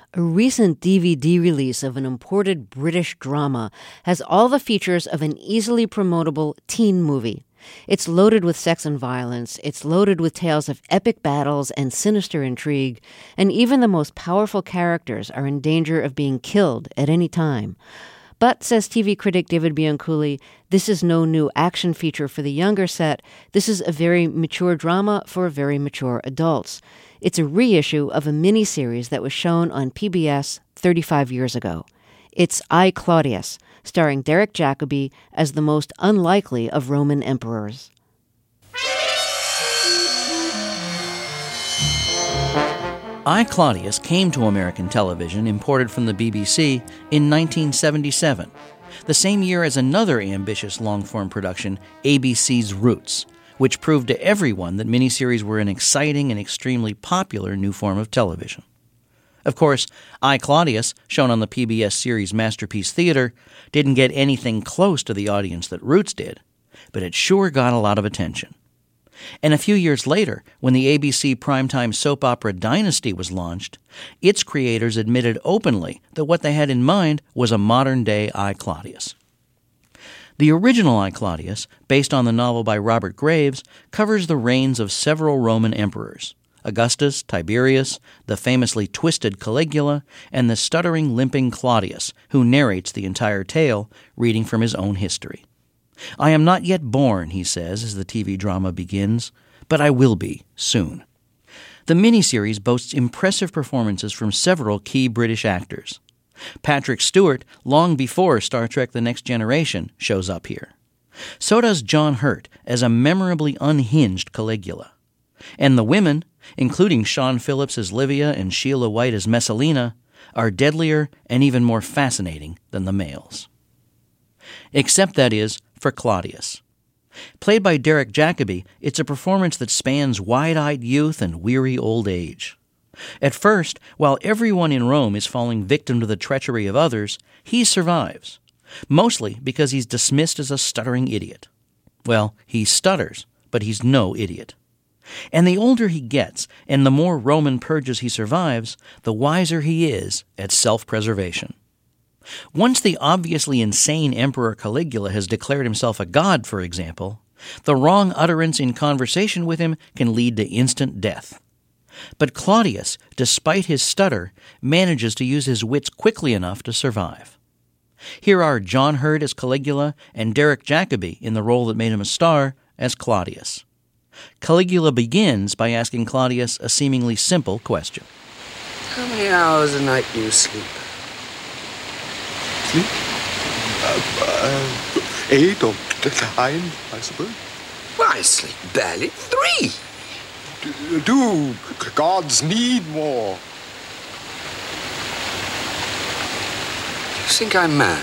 A recent DVD release of an imported British drama has all the features of an easily promotable teen movie. It's loaded with sex and violence, it's loaded with tales of epic battles and sinister intrigue, and even the most powerful characters are in danger of being killed at any time. But, says TV critic David Bianculli, this is no new action feature for the younger set. This is a very mature drama for very mature adults. It's a reissue of a miniseries that was shown on PBS 35 years ago. It's I, Claudius, starring Derek Jacobi as the most unlikely of Roman emperors. I, Claudius came to American television, imported from the BBC, in 1977, the same year as another ambitious long-form production, ABC's Roots, which proved to everyone that miniseries were an exciting and extremely popular new form of television. Of course, I, Claudius, shown on the PBS series Masterpiece Theater, didn't get anything close to the audience that Roots did, but it sure got a lot of attention. And a few years later, when the ABC primetime soap opera Dynasty was launched, its creators admitted openly that what they had in mind was a modern-day I, Claudius. The original I, Claudius, based on the novel by Robert Graves, covers the reigns of several Roman emperors: Augustus, Tiberius, the famously twisted Caligula, and the stuttering, limping Claudius, who narrates the entire tale, reading from his own history. I am not yet born, he says, as the TV drama begins, but I will be soon. The miniseries boasts impressive performances from several key British actors. Patrick Stewart, long before Star Trek The Next Generation, shows up here. So does John Hurt as a memorably unhinged Caligula. And the women, including Sean Phillips as Livia and Sheila White as Messalina, are deadlier and even more fascinating than the males. Except, that is, for Claudius. Played by Derek Jacobi, it's a performance that spans wide-eyed youth and weary old age. At first, while everyone in Rome is falling victim to the treachery of others, he survives, mostly because he's dismissed as a stuttering idiot. Well, he stutters, but he's no idiot. And the older he gets, and the more Roman purges he survives, the wiser he is at self-preservation. Once the obviously insane Emperor Caligula has declared himself a god, for example, the wrong utterance in conversation with him can lead to instant death. But Claudius, despite his stutter, manages to use his wits quickly enough to survive. Here are John Hurt as Caligula and Derek Jacobi, in the role that made him a star, as Claudius. Caligula begins by asking Claudius a seemingly simple question. How many hours a night do you sleep? Sleep? 8 or 9, I suppose. Well, I sleep barely 3. Do gods need more? Do you think I'm mad?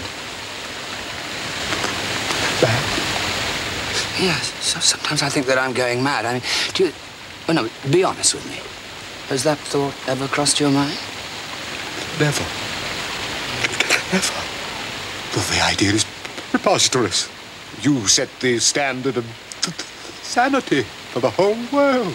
Mad? Yes, so sometimes I think that I'm going mad. I mean, do you... Oh, no, be honest with me. Has that thought ever crossed your mind? Never. Never. Well, the idea is preposterous. You set the standard of sanity for the whole world.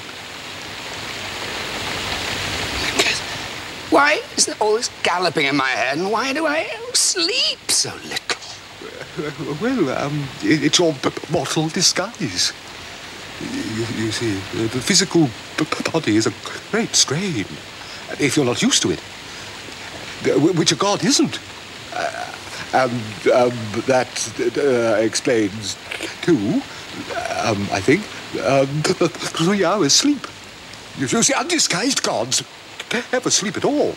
Why is there all this galloping in my head, and why do I sleep so little? Well, it's your mortal disguise. You see, the physical body is a great strain, if you're not used to it, which a god isn't. And that explains, too, I think, 3 hours sleep. You see, undisguised gods never sleep at all.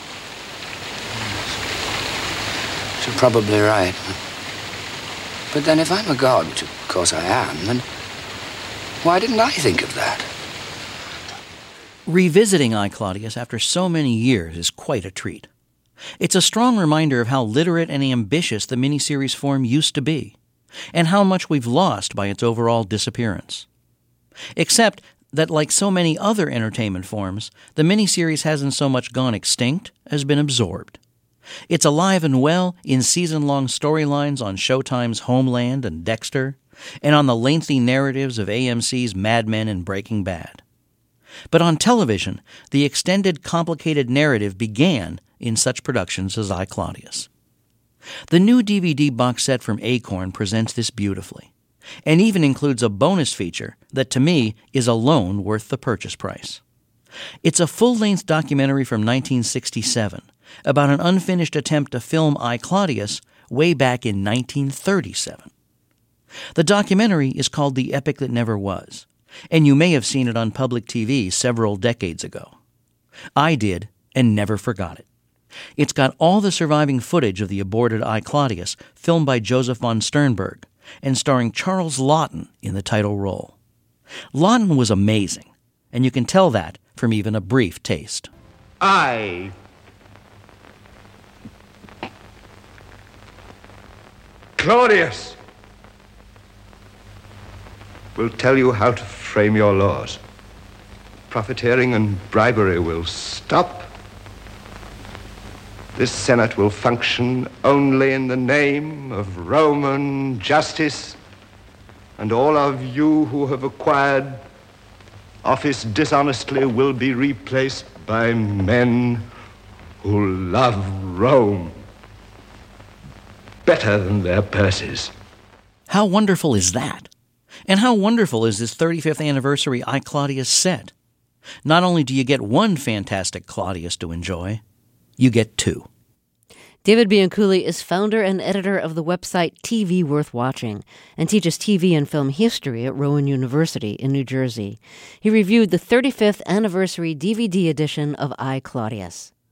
You're probably right. But then if I'm a god, which of course I am, then why didn't I think of that? Revisiting I, Claudius after so many years is quite a treat. It's a strong reminder of how literate and ambitious the miniseries form used to be, and how much we've lost by its overall disappearance. Except that, like so many other entertainment forms, the miniseries hasn't so much gone extinct as been absorbed. It's alive and well in season-long storylines on Showtime's Homeland and Dexter, and on the lengthy narratives of AMC's Mad Men and Breaking Bad. But on television, the extended, complicated narrative began in such productions as I, Claudius. The new DVD box set from Acorn presents this beautifully, and even includes a bonus feature that to me is alone worth the purchase price. It's a full-length documentary from 1967 about an unfinished attempt to film I, Claudius way back in 1937. The documentary is called The Epic That Never Was, and you may have seen it on public TV several decades ago. I did, and never forgot it. It's got all the surviving footage of the aborted I, Claudius, filmed by Joseph von Sternberg, and starring Charles Laughton in the title role. Laughton was amazing, and you can tell that from even a brief taste. I, Claudius, will tell you how to frame your laws. Profiteering and bribery will stop. This Senate will function only in the name of Roman justice, and all of you who have acquired office dishonestly will be replaced by men who love Rome better than their purses. How wonderful is that? And how wonderful is this 35th anniversary I, Claudius set? Not only do you get one fantastic Claudius to enjoy, you get two. David Bianculli is founder and editor of the website TV Worth Watching and teaches TV and film history at Rowan University in New Jersey. He reviewed the 35th anniversary DVD edition of I, Claudius.